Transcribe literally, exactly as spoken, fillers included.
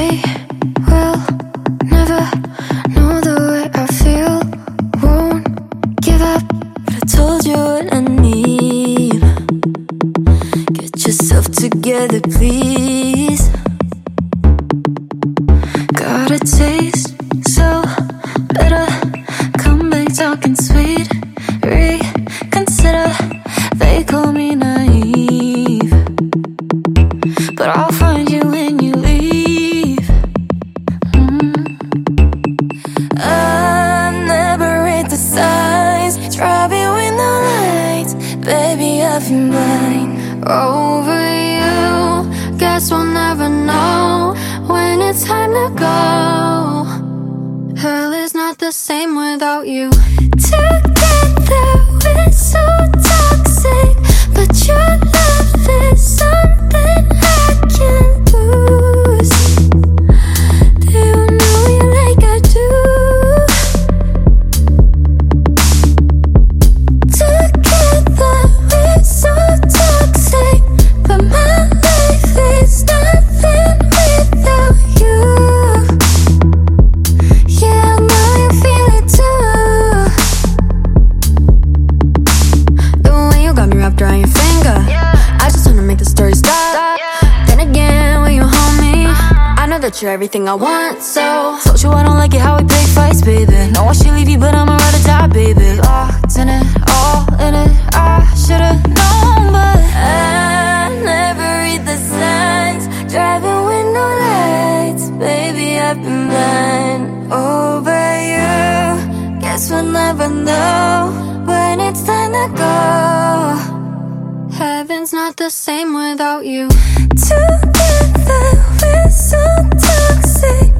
They will never know the way I feel. Won't give up, but I told you what I need. Get yourself together, please. Got a taste so bitter. Come back talking sweet. Reconsider. They call me naive, but I'll find you when you leave. mm. I never read the signs. Driving with no lights. Baby, I've been blind over you. Guess we'll never know when it's time to go. Hell is not the same without you. Together we're so toxic, but your love is something I can't lose. Do you know you like I do? Together we're so toxic, but my life is nothing without you. Yeah, I know you feel it too. The way you got me wrapped around your finger, I just wanna make the story stop. Then again, when you hold me, I know that you're everything I want. So told you I don't like it how we pick fights, baby. Know I should leave you, but I'ma ride or die, baby. Locked in it, all in it. I should've known, but I never read the signs. Driving with no lights, baby, I've been blind over you. Guess we'll never know when it's time to go. Heaven's not the same without you. Together we're so toxic,